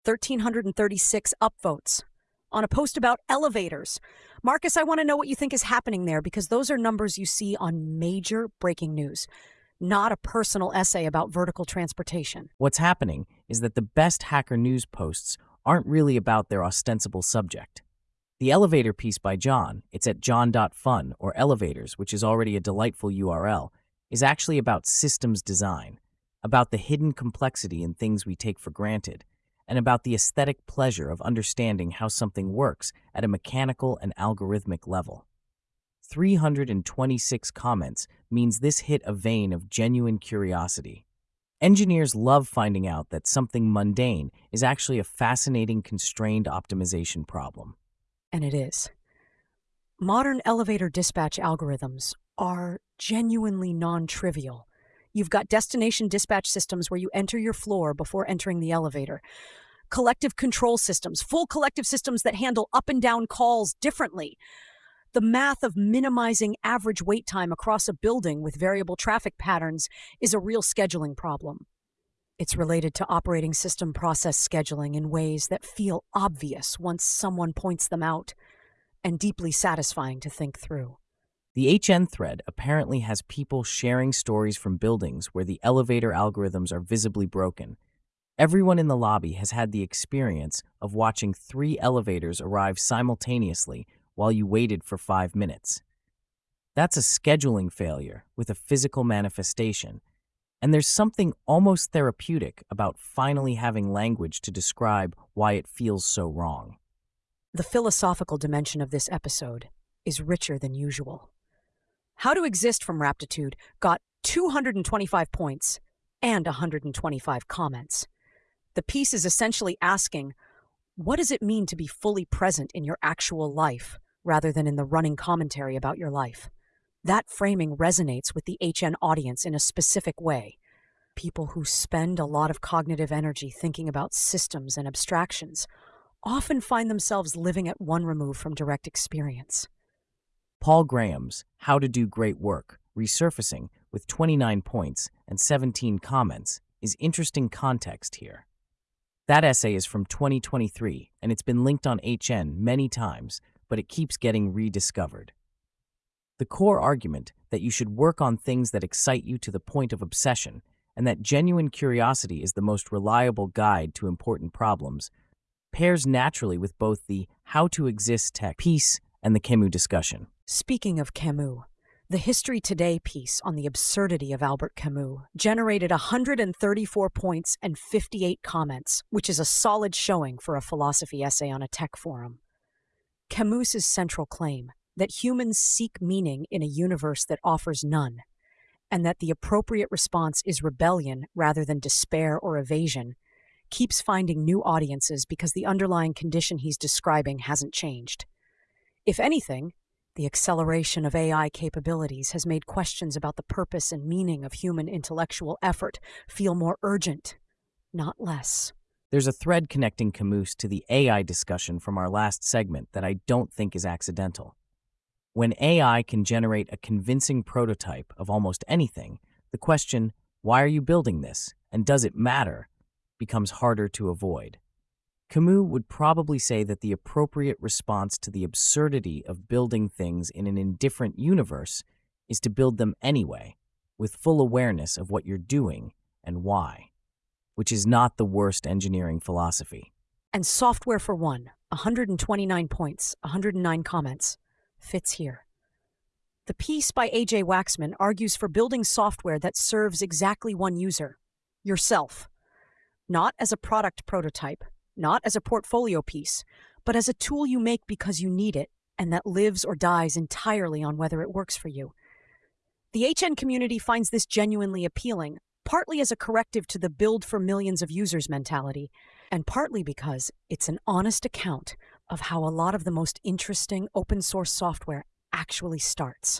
1,336 upvotes. On a post about elevators. Marcus, I want to know what you think is happening there because those are numbers you see on major breaking news, not a personal essay about vertical transportation. What's happening is that the best Hacker News posts aren't really about their ostensible subject. The elevator piece by John, it's at john.fun or elevators, which is already a delightful URL, is actually about systems design, about the hidden complexity in things we take for granted, and about the aesthetic pleasure of understanding how something works at a mechanical and algorithmic level. 326 comments means this hit a vein of genuine curiosity. Engineers love finding out that something mundane is actually a fascinating constrained optimization problem. And it is. Modern elevator dispatch algorithms are genuinely non-trivial. You've got destination dispatch systems where you enter your floor before entering the elevator. Collective control systems, full collective systems that handle up and down calls differently. The math of minimizing average wait time across a building with variable traffic patterns is a real scheduling problem. It's related to operating system process scheduling in ways that feel obvious once someone points them out, and deeply satisfying to think through. The HN thread apparently has people sharing stories from buildings where the elevator algorithms are visibly broken. Everyone in the lobby has had the experience of watching 3 elevators arrive simultaneously while you waited for 5 minutes. That's a scheduling failure with a physical manifestation, and there's something almost therapeutic about finally having language to describe why it feels so wrong. The philosophical dimension of this episode is richer than usual. How to Exist from Raptitude got 225 points and 125 comments. The piece is essentially asking, what does it mean to be fully present in your actual life rather than in the running commentary about your life? That framing resonates with the HN audience in a specific way. People who spend a lot of cognitive energy thinking about systems and abstractions often find themselves living at one remove from direct experience. Paul Graham's How to Do Great Work, resurfacing with 29 points and 17 comments, is interesting context here. That essay is from 2023, and it's been linked on HN many times, but it keeps getting rediscovered. The core argument that you should work on things that excite you to the point of obsession, and that genuine curiosity is the most reliable guide to important problems, pairs naturally with both the How to Exist tech piece and the Camus discussion. Speaking of Camus, the History Today piece on the absurdity of Albert Camus generated 134 points and 58 comments, which is a solid showing for a philosophy essay on a tech forum. Camus's central claim, that humans seek meaning in a universe that offers none, and that the appropriate response is rebellion rather than despair or evasion, keeps finding new audiences because the underlying condition he's describing hasn't changed. If anything, the acceleration of AI capabilities has made questions about the purpose and meaning of human intellectual effort feel more urgent, not less. There's a thread connecting Camus to the AI discussion from our last segment that I don't think is accidental. When AI can generate a convincing prototype of almost anything, the question, why are you building this, and does it matter, becomes harder to avoid. Camus would probably say that the appropriate response to the absurdity of building things in an indifferent universe is to build them anyway, with full awareness of what you're doing and why, which is not the worst engineering philosophy. And Software for One, 129 points, 109 comments, fits here. The piece by A.J. Waxman argues for building software that serves exactly one user, yourself. Not as a product prototype, not as a portfolio piece, but as a tool you make because you need it and that lives or dies entirely on whether it works for you. The HN community finds this genuinely appealing, partly as a corrective to the build for millions of users mentality, and partly because it's an honest account of how a lot of the most interesting open source software actually starts.